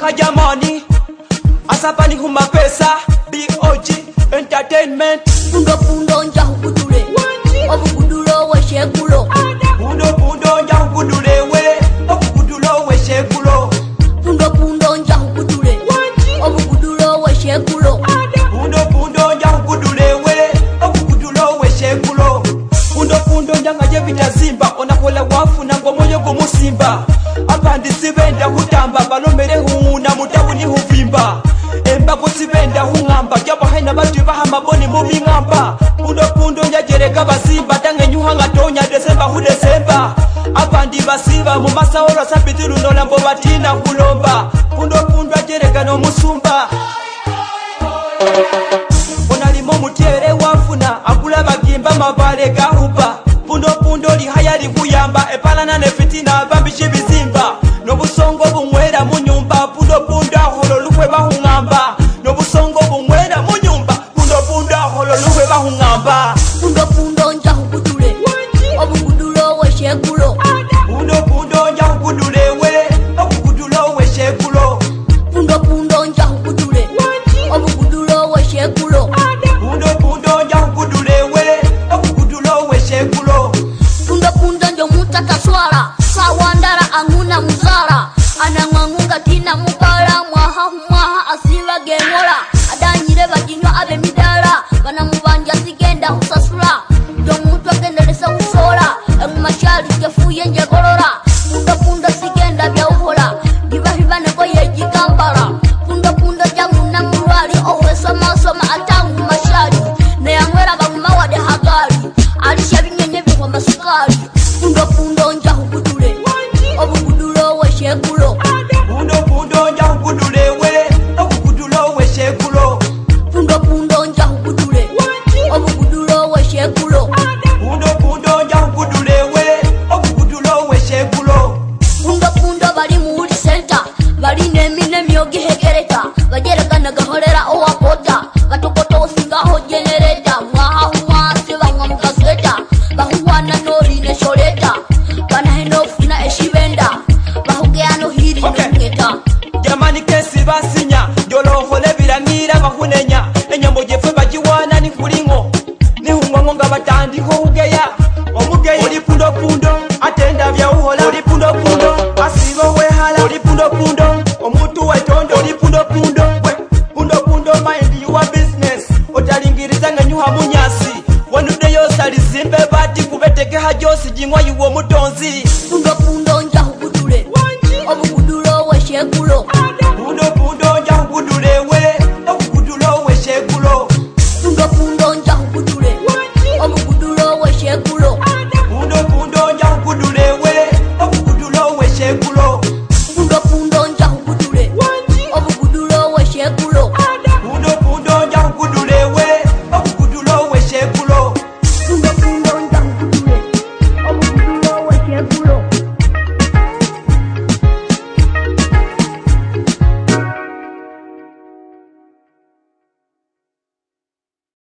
jamani asapani huma pesa BOG Entertainment Pundo nja hukudule Obukudulo we shekulo Pundo nja hukudule we Obukudulo we shekulo Pundo nja hukudule Obukudulo we shekulo Pundo nja hukudule we Obukudulo we shekulo Pundo nja ngaje bitazimba Onakola wafu na ngomoyo gumusimba Abandi sibenda hutamba balomere huna mutawuni huvimba Embago sibenda hungamba Jabo haina batu bahama boni mubi ngamba Pundo njajereka basimba Tange nyuhanga tonya Desemba hu Desemba Abandi basiba Mumasa ora sabitiru nolambo batina kulomba Pundo ajereka no musumba Onalimo mutiere wafuna Akula bagimba mabale gahuba Pundo lihaya likuyamba Epalana nefitina bambishi bizimba Nobusongo bumwera munyumba Pundo aholo lukwe bahungamba Nobusongo bumwera munyumba Pundo aholo lukwe bahungamba Pundo nja hukudule Obukudulo we shekulo Pundo nja hukudule we Obukudulo we shekulo Pundo nja hukudule Obukudulo we shekulo Pundo nja hukudule we Obukudulo we shekulo Pundo njo mutaka swara Sawandara anguna muzara Anangwangunga tina mubala Mwaha